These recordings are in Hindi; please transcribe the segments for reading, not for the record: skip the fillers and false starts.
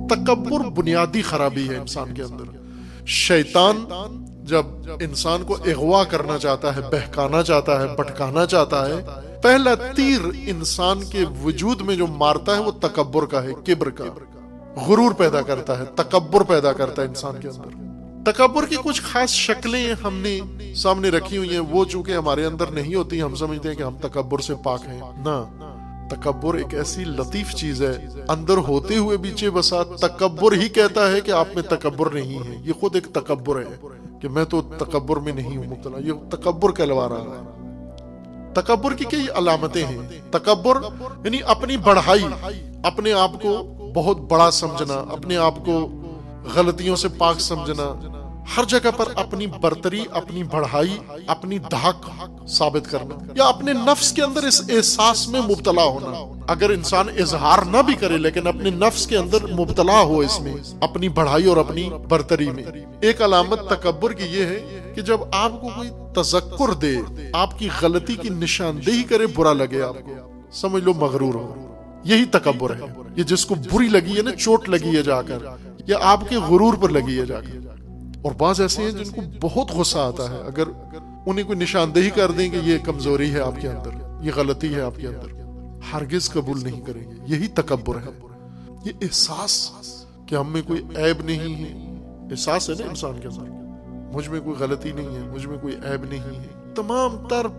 तकब्बुर बुनियादी खराबी है इंसान के अंदर। शैतान जब इंसान को अगवा करना चाहता है, बहकाना चाहता है, भटकाना चाहता है, पहला तीर इंसान के वजूद में जो मारता है वो तकब्बुर का है, किब्र का। गुरूर पैदा करता है, तकब्बुर पैदा करता है इंसान के अंदर। तकब्बुर की कुछ खास शक्लें हमने सामने रखी हुई हैं, वो चूंकि हमारे अंदर नहीं होती, हम समझते हैं कि हम तकब्बुर से पाक हैं। ना, तकब्बुर एक ऐसी लतीफ चीज है, अंदर होते हुए बीचे बसा तकब्बुर ही कहता है कि आप में तकब्बुर नहीं है। ये खुद एक तकब्बुर है कि मैं तो तकब्बुर में नहीं हूं मुब्तला, ये तकब्बुर कहलवा रहा है। तकब्बुर की कई अलामतें हैं। तकब्बुर यानी अपनी बढ़ाई, अपने आप को बहुत बड़ा समझना, अपने आप को गलतियों से पाक समझना, हर जगह पर अपनी बरतरी, अपनी बढ़ाई, अपनी धाक साबित करना, या अपने नफ्स के अंदर इस एहसास में मुब्तला होना। अगर इंसान इजहार ना भी करे लेकिन अपने नफ्स के अंदर मुब्तला हो इसमें, अपनी बढ़ाई और अपनी बरतरी में। एक अलामत तकब्बुर की ये है कि जब आपको कोई तज़क्कुर दे, आपकी गलती की निशानदेही करे, बुरा लगे आपको, समझ लो मगरूर हो। यही तकब्बुर है। ये जिसको बुरी लगी है ना, चोट लगी है जाकर, या आपके गुरूर पर लगी है जाकर। और बाज ऐसे हैं जिनको बहुत गुस्सा आता है अगर उन्हें कोई निशानदेही कर दें कि ये कमजोरी है आपके अंदर, ये गलती है आपके अंदर, हरगिज कबूल नहीं करेंगे। यही तकब्बुर है। ये एहसास कि हम में कोई ऐब नहीं है, एहसास है ना इंसान के अंदर, मुझ में कोई गलती नहीं है, मुझ में कोई ऐब नहीं है। तमाम तर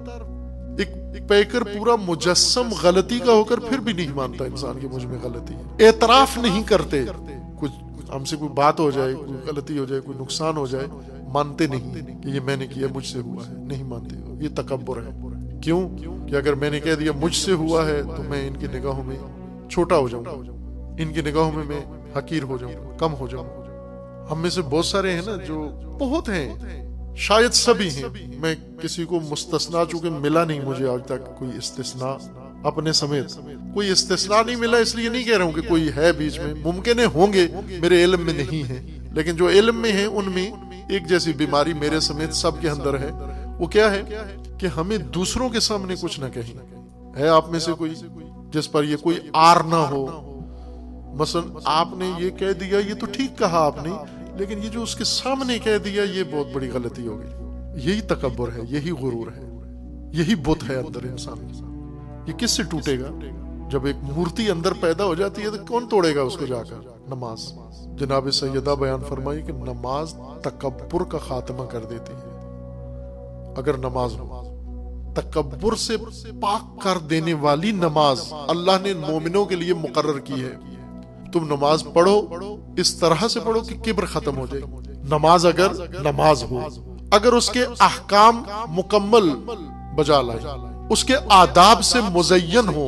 एक पैकर पूरा मुजस्सम गलती का होकर फिर भी नहीं मानता इंसान की मुझ में गलती है। एतराफ नहीं करते, कुछ हमसे कोई बात हो जाए, कोई गलती हो जाए, कोई नुकसान हो जाए, मानते नहीं कि ये मैंने किया, मुझसे हुआ है, नहीं मानते। ये तकब्बुर है। क्यों? कि अगर मैंने कह दिया मुझसे हुआ है तो मैं इनकी निगाहों में छोटा हो जाऊंगा, इनकी निगाहों में मैं हकीर हो जाऊंगा, कम हो जाऊंगा। हम में से बहुत सारे हैं ना, जो बहुत हैं, शायद सभी हैं, मैं किसी को मुस्तस्ना, चूंकि मिला नहीं मुझे आज तक कोई इस्तिस्ना अपने समेत, कोई इस्तिस्ना नहीं मिला, इसलिए नहीं कह रहा हूं कि कोई है बीच में, मुमकिन है होंगे, मेरे इल्म में नहीं है, लेकिन जो इल्म में है उनमें एक जैसी बीमारी मेरे समेत सबके अंदर है। वो क्या है कि हमें दूसरों के सामने कुछ ना कहें। है आप में से कोई जिस पर ये कोई आर ना हो? मसलन आपने ये कह दिया, ये तो ठीक कहा आपने, लेकिन ये जो उसके सामने कह दिया, ये बहुत बड़ी गलती हो गई। यही तकब्बुर है, यही गुरूर है, यही बुत है अंदर इंसान के। ये किससे टूटेगा? जब एक मूर्ति अंदर पैदा हो जाती है तो कौन तोड़ेगा उसको जाकर? नमाज। जनाब सैयदा बयान फरमाई कि नमाज तकब्बुर का खात्मा कर देती है। अगर नमाज हो, तकब्बुर से पाक कर देने वाली नमाज अल्लाह ने मोमिनों के लिए मुकर्रर की है। तुम नमाज पढ़ो, इस तरह से पढ़ो कि किब्र खत्म हो जाए। नमाज अगर नमाज हो, अगर उसके अहकाम मुकम्मल बजा लाए, उसके आदाब से मुज़य्यन हो,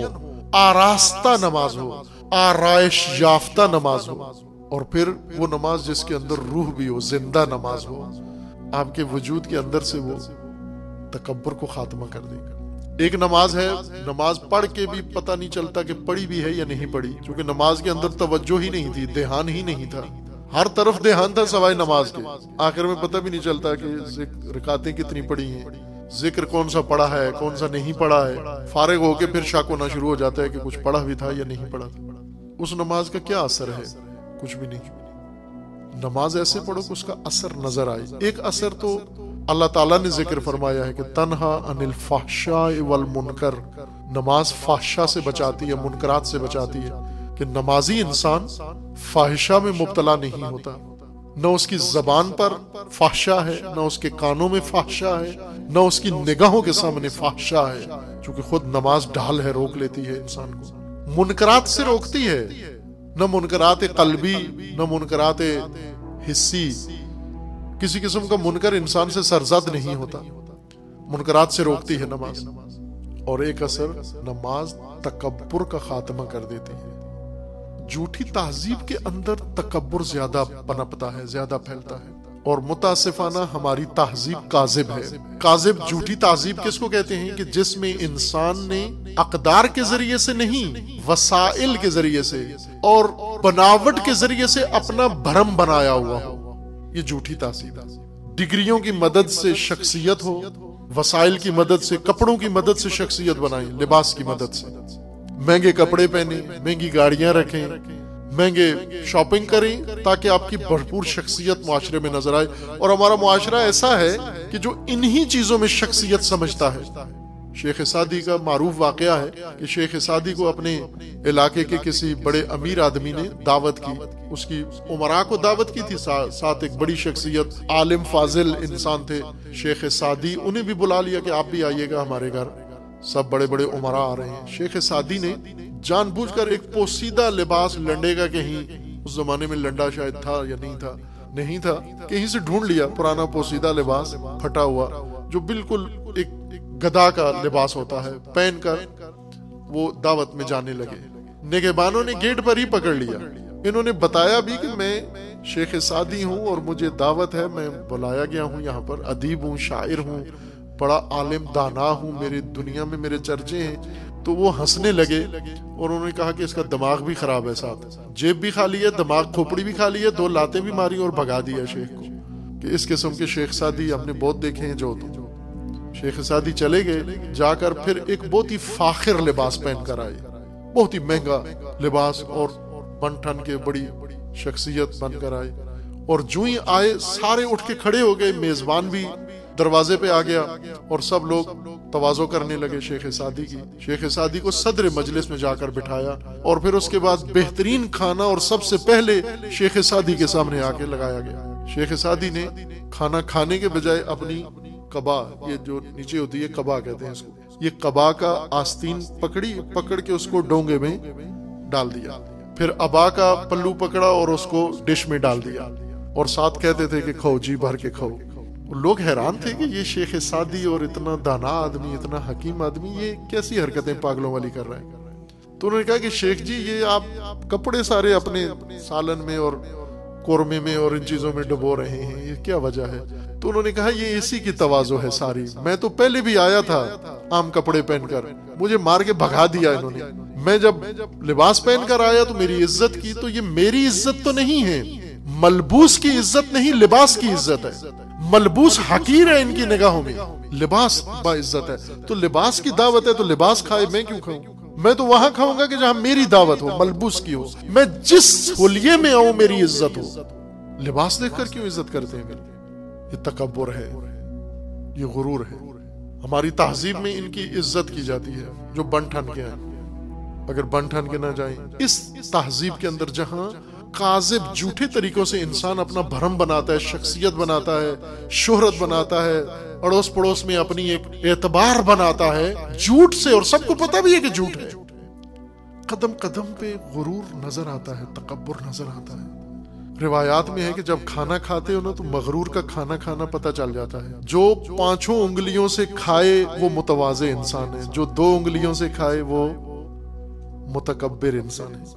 आरास्ता नमाज हो, आराइश याफ्ता नमाज हो, और फिर वो नमाज जिसके अंदर रूह भी हो, जिंदा नमाज हो, आपके वजूद के अंदर से वो तकब्बुर को खात्मा कर देगा। एक नमाज है, नमाज पढ़ के भी पता नहीं चलता कि पढ़ी भी है या नहीं पढ़ी, क्योंकि नमाज के अंदर तवज्जो ही नहीं थी, ध्यान ही नहीं था, हर तरफ ध्यान था सवाए नमाज के। आखिर में पता भी नहीं चलता कि रिकातें कितनी पढ़ी हैं, जिक्र कौन सा पढ़ा है, कौन सा नहीं पढ़ा है। फारिग होके फिर शक होना शुरू हो जाता है कि कुछ पढ़ा भी था या नहीं पढ़ा था। उस नमाज का क्या असर है? कुछ भी नहीं। नमाज ऐसे पढ़ो कि उसका असर नजर आए। एक असर तो अल्लाह ताला ने जिक्र फरमाया है कि तन्हा अनिल फाहशाए वल मुनकर, नमाज फाहशा से बचाती है, मुनकरात से बचाती है, कि नमाजी इंसान फाहिशा में मुब्तला नहीं होता। न उसकी जबान पर फाहशा है, न उसके कानों में फाहशा है, न उसकी निगाहों के सामने फाहशा है, क्योंकि खुद नमाज ढाल है, रोक लेती है इंसान को, मुनकरात से रोकती है। न मुनकरात कल्बी, न मुनकरात हिस्सी, किसी किस्म का मुनकर इंसान से सरजद नहीं होता, मुनकरात से रोकती है नमाज। और एक असर, नमाज तकब्बुर का खात्मा कर देती है। झूठी तहजीब के अंदर तकब्बुर ज्यादा पनपता है, ज्यादा फैलता है, और मुतासिफाना हमारी तहजीब काजिब है। काजिब, झूठी तहजीब किसको कहते हैं? कि जिसमें इंसान ने अकदार के जरिए से नहीं, वसाइल के जरिए से और बनावट के जरिए से अपना भरम बनाया हुआ हो, ये झूठी तहजीब है। डिग्रियों की मदद से शख्सियत हो, वसाइल की मदद से, कपड़ों की मदद से शख्सियत बनाई, लिबास की मदद से, महंगे कपड़े पहने, महंगी गाड़ियां रखें, महंगे शॉपिंग करें ताकि आपकी भरपूर शख्सियत मुआशरे में नजर आए। और हमारा मुआशरा ऐसा है कि जो इन्हीं चीजों में शख्सियत समझता है। शेख सादी का मारूफ वाकया है कि शेख सादी को अपने इलाके के किसी बड़े अमीर आदमी ने दावत की, उसकी उमरा को दावत की थी, साथ एक बड़ी शख्सियत आलिम फाजिल इंसान थे शेख सादी, उन्हें भी बुला लिया कि आप भी आइएगा हमारे घर, सब बड़े बड़े उमरा आ रहे हैं। शेख सादी ने जानबूझकर एक पोसीदा लिबास लंडे का, कहीं उस जमाने में लंडा शायद था या नहीं था, कहीं से ढूंढ लिया पुराना पोसीदा लिबास फटा हुआ, जो बिल्कुल एक गधा का लिबास होता है, पहनकर वो दावत में जाने लगे। निगहबानों ने गेट पर ही पकड़ लिया। इन्होंने बताया भी कि मैं शेख सादी हूँ और मुझे दावत है, मैं बुलाया गया हूँ यहाँ पर, अदीब हूँ, शायर हूँ, बड़ा आलिम दाना हूँ, मेरी दुनिया में मेरे चर्चे हैं। तो वो हंसने लगे और उन्होंने कहा कि इसका दिमाग भी खराब है, साथ जेब भी खाली है, दिमाग खोपड़ी भी खाली है, 2 लातें भी मारी और भगा दिया शेख को कि इस किस्म के शेख सादी हमने बहुत देखे हैं। जो शेख सादी चले गए, जाकर फिर एक बहुत ही फाखिर लिबास पहनकर आए, बहुत ही महंगा लिबास, और बन ठन के बड़ी शख्सियत बनकर आए। और जो ही आए सारे उठ के खड़े हो गए, मेजबान भी दरवाजे पे आ गया और सब लोग तवाज़ो करने लगे शेख सादी की। शेख सादी को सदर मजलिस में जाकर बिठाया और फिर उसके बाद बेहतरीन खाना और सबसे पहले शेख सादी के सामने आके लगाया गया। शेख सादी ने खाना खाने के बजाय अपनी कबा, ये जो नीचे होती है कबा कहते हैं इसको, ये कबा का आस्तीन पकड़ के उसको डोंगे में डाल दिया, फिर अबा का पल्लू पकड़ा और उसको डिश में डाल दिया और साथ कहते थे कि खाओ, जी भर के खाओ। लोग हैरान थे कि ये शेख सादी और इतना दाना आदमी, इतना हकीम आदमी, ये कैसी हरकतें पागलों वाली कर रहा है। तो उन्होंने कहा कि शेख जी, ये आप कपड़े सारे अपने सालन में और कोरमे में और इन चीजों में डुबो रहे हैं, ये क्या वजह है? तो उन्होंने कहा ये इसी की तवाज़ो है सारी, मैं तो पहले भी आया था आम कपड़े पहनकर, मुझे मार के भगा दिया इन्होंने। मैं जब लिबास पहनकर आया तो मेरी इज्जत की, तो ये मेरी इज्जत तो नहीं है, मलबूस की इज्जत नहीं, लिबास की इज्जत है। मलबूस हकीर है इनकी निगाहों में, लिबास बाइज्जत है। तो लिबास की दावत है तो लिबास खाए, मैं क्यों खाऊं? मैं तो वहां खाऊंगा कि जहां मेरी दावत हो, मलबूस की हो, मैं जिस हुलिये में आऊं मेरी इज्जत हो। लिबास देखकर क्यों इज्जत करते हैं मेरी? ये तकब्बुर है, ये गुरूर है। हमारी तहजीब में इनकी इज्जत की जाती है जो बन ठन के हैं। अगर बन ठन के ना जाएं, इस तहजीब के अंदर जहां काज़िब झूठे तरीकों से इंसान अपना भरम बनाता है, शख्सियत बनाता है, शोहरत बनाता है, अड़ोस पड़ोस में अपनी एक एतबार बनाता है झूठ से, और सबको पता भी है कि झूठ है। कदम कदम पे गुरूर नजर आता है, तकब्बुर नजर आता है। रिवायात में है कि जब खाना खाते हो ना तो मगरूर का खाना खाना पता चल जाता है। जो 5 उंगलियों से खाए वो मुतवाज़े इंसान है, जो 2 उंगलियों से खाए वो मुतकब्बिर इंसान है,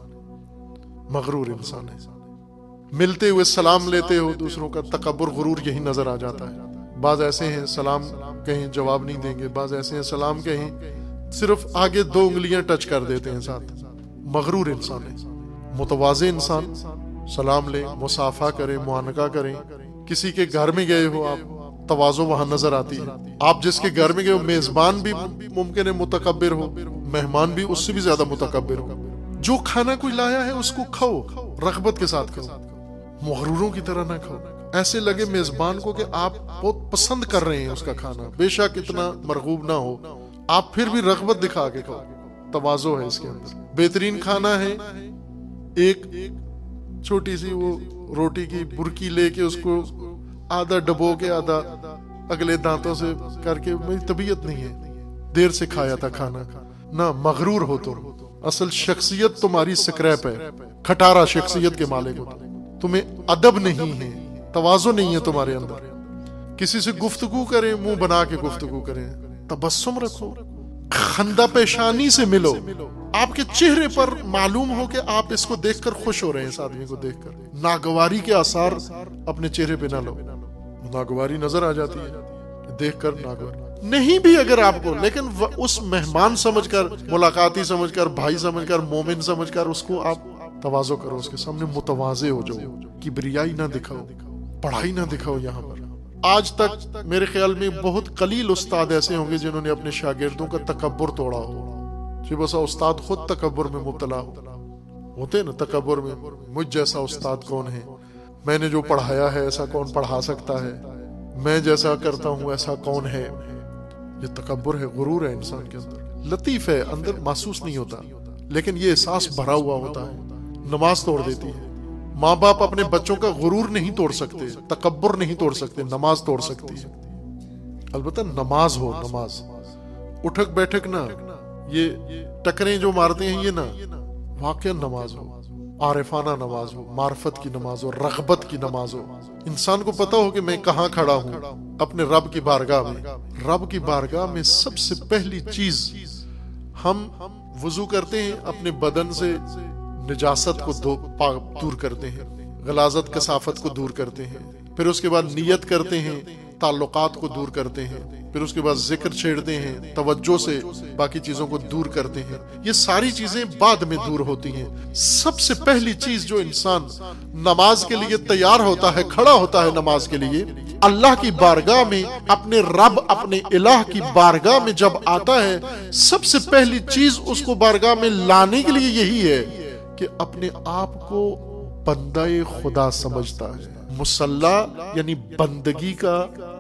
मगरूर इंसान है। मिलते हुए सलाम लेते हो दूसरों का, तकब्बुर गुरूर यही नजर आ जाता है। बाज ऐसे हैं सलाम कहें जवाब नहीं देंगे, बाज ऐसे हैं सलाम कहें सिर्फ आगे 2 उंगलियां टच कर देते हैं साथ, मगरूर इंसान है। मुतवाज़े इंसान सलाम ले, मुसाफा करें, मुआनका करें। किसी के घर में गए हो आप, तवाज़ो वहां नजर आती है। आप जिसके घर में गए हो, मेजबान भी मुमकिन है मुतकब्बिर हो, मेहमान भी उससे भी ज्यादा मुतकब्बिर हो। जो खाना कोई लाया है उसको खाओ, रग़बत के साथ खाओ, मगरूरों की तरह ना खाओ। ऐसे लगे मेजबान को कि आप बहुत पसंद कर रहे हैं उसका खाना, बेशक इतना मरगूब ना हो, आप फिर भी रग़बत दिखा के खाओ। तवाज़ो है इसके अंदर। बेहतरीन खाना है, एक छोटी सी वो रोटी की बुरकी लेके उसको आधा डबो के आधा अगले दांतों से करके, मेरी तबीयत नहीं है, देर से खाया था खाना ना, मगरूर हो तुम। असल शख्सियत तुम्हारी स्क्रैप है, खटारा शख्सियत के मालिक हो। तुम्हें अदब नहीं है, तवाज़ो नहीं है तुम्हारे अंदर। किसी से गुफ्तगू करें, मुंह बना के गुफ्तगू करें, तबस्सुम रखो, खंदा पेशानी से मिलो। आपके चेहरे पर मालूम हो कि आप इसको देखकर खुश हो रहे हैं, इस आदमी को देखकर। नागवारी के आसार अपने चेहरे पे ना लो, नागवारी नजर आ जाती है देखकर, नागवारी नहीं भी अगर आपको, लेकिन उस मेहमान समझकर, मुलाकाती समझकर, भाई समझकर, मोमिन समझकर उसको आप तवाज़ो करो, उसके सामने मुतवाज़े हो जाओ, किबरियाई ना दिखाओ, पढ़ाई ना दिखाओ। यहाँ पर आज तक मेरे ख्याल में बहुत कलील उस्ताद ऐसे होंगे जिन्होंने अपने शागिर्दों का तकब्बुर तोड़ा हो। जी बसा उस्ताद खुद तकब्बुर में मुब्तला हो, होते ना तकब्बुर में, मुझ जैसा उस्ताद कौन है, मैंने जो पढ़ाया है ऐसा कौन पढ़ा सकता है, मैं जैसा करता हूं ऐसा कौन है। ये तकब्बुर है, गुरूर है इंसान के अंदर। लतीफ है, अंदर महसूस नहीं होता, लेकिन ये एहसास भरा हुआ होता है। नमाज तोड़ देती है। माँ बाप अपने बच्चों का गुरूर नहीं तोड़ सकते, तकब्बुर नहीं तोड़ सकते, नमाज तोड़ सकती है। अलबत्ता नमाज हो, नमाज उठक बैठक ना, ये टकरें जो मारते हैं ये ना, वाकई नमाज हो, आरिफाना नमाज हो, मार्फत की नमाज हो, रग़बत की नमाज हो। इंसान को पता हो कि मैं कहाँ खड़ा हूँ, अपने रब की बारगाह में। रब की बारगाह में सबसे पहली चीज, हम वुजू करते हैं, अपने बदन से निजासत को दूर करते हैं, गलाजत कसाफत को दूर करते हैं, फिर उसके बाद नियत करते हैं, ताल्लुकात को दूर करते हैं, फिर उसके बाद जिक्र छेड़ते हैं, तवज्जो से बाकी चीजों को दूर करते हैं। ये सारी चीजें बाद में दूर होती हैं। सबसे पहली चीज जो इंसान नमाज के लिए तैयार होता है, खड़ा होता है नमाज के लिए, अल्लाह की बारगाह में, अपने रब, अपने इलाह की बारगाह में जब आता है, सबसे पहली चीज उसको बारगाह में लाने के लिए यही है कि अपने आप को बंदाए खुदा समझता है। मुसल्ला यानी बंदगी का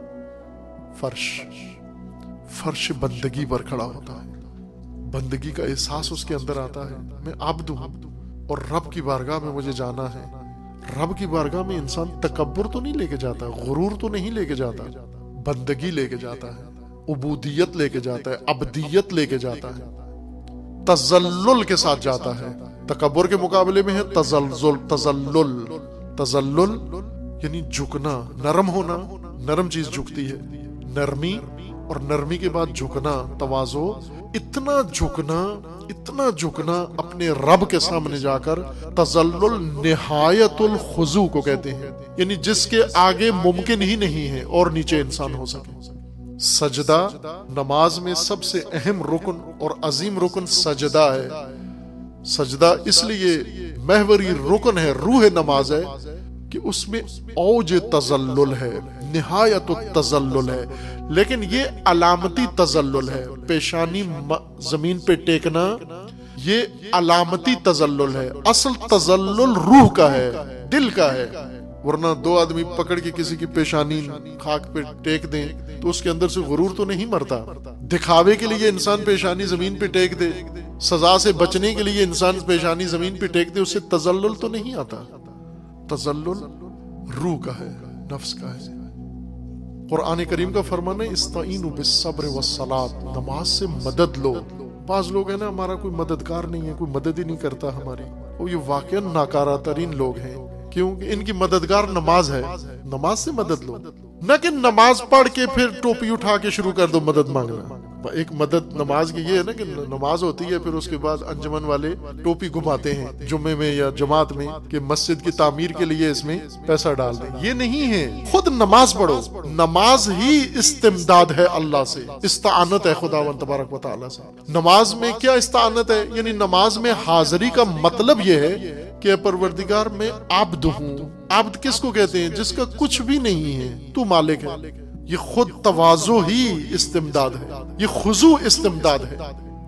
फर्श बंदगी पर खड़ा होता है। बंदगी का एहसास उसके अंदर आता है, मैं अब्द हूं और रब की बारगाह में मुझे जाना है। रब की बारगाह में इंसान तकब्बुर तो नहीं लेके जाता, गुरूर तो नहीं लेके जाता, बंदगी लेके जाता है, उबूदियत लेके जाता है, अब्दियत लेके जाता है, तजल्लुल के साथ जाता है। तकब्बुर के मुकाबले में है तजल्लुल यानी झुकना, नरम होना। नरम चीज झुकती है, नरमी, और नरमी के बाद झुकना, तवाज़ो। इतना झुकना अपने रब के सामने जाकर, तजल्लुल निहायतुल खुजू को कहते हैं, यानी जिसके आगे मुमकिन ही नहीं है और नीचे इंसान हो सके। सजदा, नमाज में सबसे अहम रुकन और अजीम रुकन सजदा है। सजदा इसलिए महवरी रुकन है, रूह नमाज है कि उसमें औज तजल्लुल है, निहायत तजल्लुल है, लेकिन ये अलामती तजल्लुल है। पेशानी जमीन पे टेकना ये अलामती तजल्लुल है, असल तजल्लुल रूह का है, दिल का है। वरना दो आदमी पकड़ के किसी की पेशानी खाक पे टेक दें तो उसके अंदर से गुरूर तो नहीं मरता। दिखावे के लिए इंसान पेशानी जमीन पे टेक दे, सजा से बचने के लिए इंसान पेशानी जमीन पे टेक दे, उससे तजल्लुल तो नहीं आता। तजल्लुल रूह का है, नफ्स का है। कुरान करीम का फरमान है, इस्ताईनु बिस्सब्र वस्सलात, नमाज से मदद लो। बाज लोग है ना, हमारा कोई मददगार नहीं है, कोई मदद ही नहीं करता हमारी, और ये वाकई नाकारा तरीन लोग हैं, क्योंकि इनकी मददगार नमाज है। नमाज से मदद लो, न कि नमाज पढ़ के फिर टोपी उठा के शुरू कर दो मदद मांगना। एक मदद नमाज की ये है ना कि नमाज होती है, फिर उसके बाद अंजुमन वाले टोपी घुमाते हैं जुम्मे में या जमात में कि मस्जिद की तामीर के लिए इसमें पैसा डाल दें। ये नहीं है, खुद नमाज पढ़ो। नमाज ही इस्तिमदाद है अल्लाह से, इस्ताअनत है खुदावंद तबारक व तआला से। नमाज में क्या इस्ताअनत है, यानी नमाज में हाजिरी का मतलब ये है कि परवरदिगार मैं आब्द हूँ। आब्द किसको कहते हैं? जिसका कुछ भी नहीं है, तू मालिक है। ये खुद तवाज़ो ही इस्तिमदाद है, ये खुजू इस्तिमदाद है।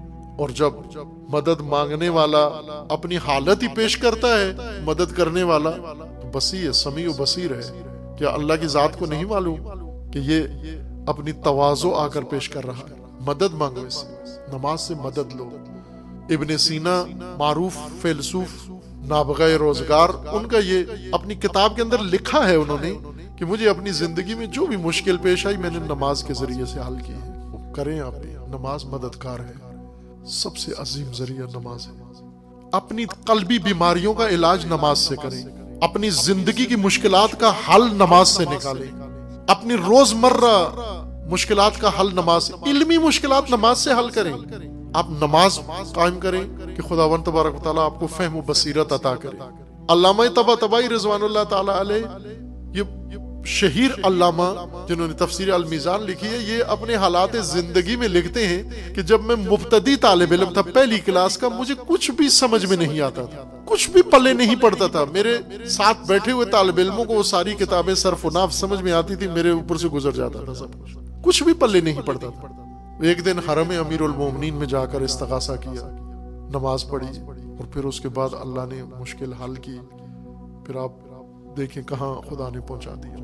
और जब मदद मांगने वाला अपनी हालत ही पेश करता है, मदद करने वाला तो बसीर समी व बसीर है। क्या अल्लाह की जात को नहीं मालूम कि ये अपनी तवाज़ो आकर पेश कर रहा है? मदद मांगो इससे, नमाज से मदद लो। इब्ने सीना मारूफ फिलसूफ नाबग़े रोजगार, उनका ये अपनी किताब के अंदर लिखा है उन्होंने कि मुझे अपनी जिंदगी में जो भी मुश्किल पेश आई मैंने नमाज के जरिए से हल की है। वो करें आप भी, नमाज मददगार है, सबसे अजीम जरिया नमाज है। अपनी कल्बी बीमारियों का इलाज नमाज से करें, अपनी जिंदगी की मुश्किलात का हल नमाज से निकालें, अपनी रोजमर्रा मुश्किलात का हल नमाज से, इल्मी मुश्किलात नमाज से हल करें। आप नमाज कायम करें कि खुदावंद तबारक व तआला आपको फहम व बसीरत अता करे। अल्लामा तबातबाई रिज़वानुल्लाह ताला अलैह, ये शहीर अल्लामा जिन्होंने तफसीर अल मीज़ान लिखी है, ये अपने हालात जिंदगी में लिखते हैं कि जब मैं मुब्तदी तालिब इल्म था, पहली क्लास का, मुझे कुछ भी समझ में नहीं आता था, कुछ भी पल्ले नहीं पड़ता था। मेरे साथ बैठे हुए तालिब इल्मों को वो सारी किताबें सर्फ व नाफ समझ में आती थी, मेरे ऊपर से गुजर जाता था सब कुछ भी पल्ले नहीं पड़ता था। एक दिन हरम अमीरुल मोमिनीन में जाकर इस्तिगासा किया, नमाज पढ़ी और फिर उसके बाद अल्लाह ने मुश्किल हल की, फिर आप देखें कहाँ खुदा ने पहुंचा दिया।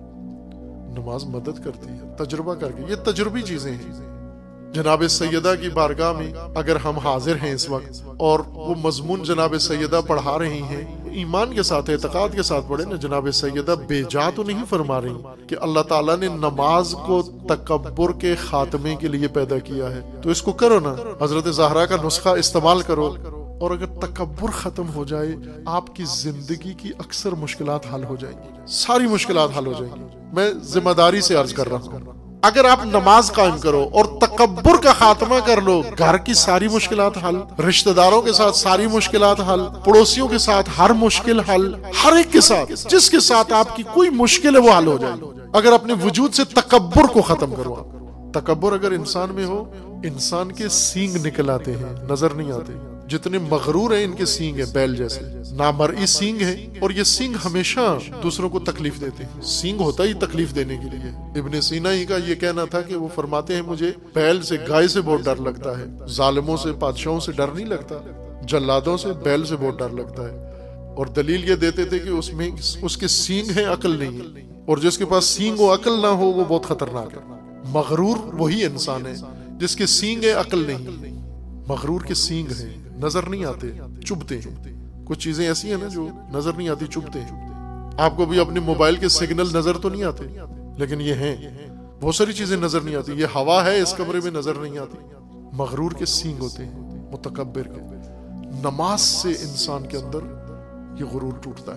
नमाज मदद करती है तजुर्बा करके। ये तजुर्बी चीजें हैं। जनाब सैयदा की बारगाह में अगर हम हाजिर हैं इस वक्त और वो मजमून जनाब सैयदा पढ़ा रही हैं, ईमान के साथ एतकाद के साथ पढ़े ना। जनाब सैयदा बेजा तो नहीं फरमा रही कि अल्लाह ताला ने नमाज को तकब्बुर के खात्मे के लिए पैदा किया है, तो इसको करो ना, हजरत ज़हरा का नुस्खा इस्तेमाल करो, और अगर तकब्बुर खत्म हो जाए आपकी जिंदगी की अक्सर मुश्किलात हल हो जाएंगी, सारी मुश्किलात हल हो जाएंगी। मैं जिम्मेदारी से अर्ज कर रहा हूँ, अगर आप नमाज कायम करो और तकब्बुर का खात्मा कर लो, घर की सारी मुश्किलात हल, रिश्तेदारों के साथ सारी मुश्किलात हल, पड़ोसियों के साथ हर मुश्किल हल, हर एक के साथ जिसके साथ आपकी कोई मुश्किल है वो हल हो जाएगी। अगर अपने वजूद से तकब्बुर को खत्म करो आप। तकब्बुर अगर इंसान में हो, इंसान के सींग निकल आते हैं, नजर नहीं आते। जितने मगरूर हैं इनके सींग है बैल जैसे, नामर्ई सींग है, और ये सींग हमेशा दूसरों को तकलीफ देते हैं। सींग होता ही तकलीफ देने के लिए। इब्ने सीना ही का ये कहना था कि वो फरमाते हैं मुझे बैल से, गाय से बहुत डर लगता है, जालिमों से, बादशाहों से डर नहीं लगता, जल्लादों से, बैल से बहुत डर लगता है। और दलील ये देते थे कि उसमें उसके सींग है, अकल नहीं है, और जिसके पास सींग हो अकल ना हो वो बहुत खतरनाक है। मगरूर वही इंसान है जिसके सींग है, अकल नहीं। मगरूर के सींग है, नजर नहीं आते, चुभते हैं। कुछ चीजें ऐसी हैं ना जो नजर नहीं आती, चुभते हैं। आपको भी अपने मोबाइल के सिग्नल नजर तो नहीं आते, लेकिन ये हैं। बहुत सारी चीजें नजर नहीं आती। ये हवा है इस कमरे में, नजर नहीं आती। मगरूर के सींग होते हैं, मुतकब्बिर के। नमाज से इंसान के अंदर ये गुरूर टूटता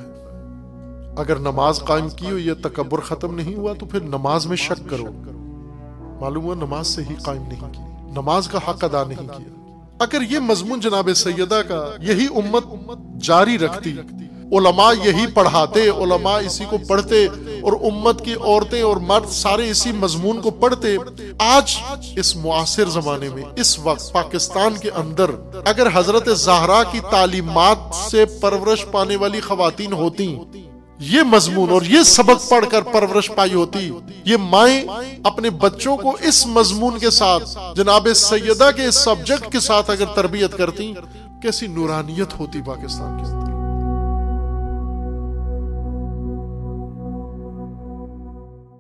है। अगर नमाज कायम की हो, ये तकब्बुर खत्म नहीं हुआ, तो फिर नमाज में शक करो। मालूम हुआ नमाज से ही कायम नहीं की, नमाज का हक अदा नहीं किया। अगर ये मजमून जनाब सैयदा का यही उम्मत जारी रखती, उलमा यही पढ़ाते, उलमा इसी को पढ़ते, और उम्मत की औरतें और मर्द सारे इसी मजमून को पढ़ते, आज इस मुआसिर जमाने में, इस वक्त पाकिस्तान के अंदर अगर हजरत ज़हरा की तालीमात से परवरिश पाने वाली खवातीन होती, ये मजमून और ये सबक पढ़कर परवरिश पाई होती, ये माएं अपने बच्चों को इस मजमून के साथ, जनाब सैयदा के इस सब्जेक्ट के साथ अगर तरबियत करती, कैसी नूरानियत होती पाकिस्तान के।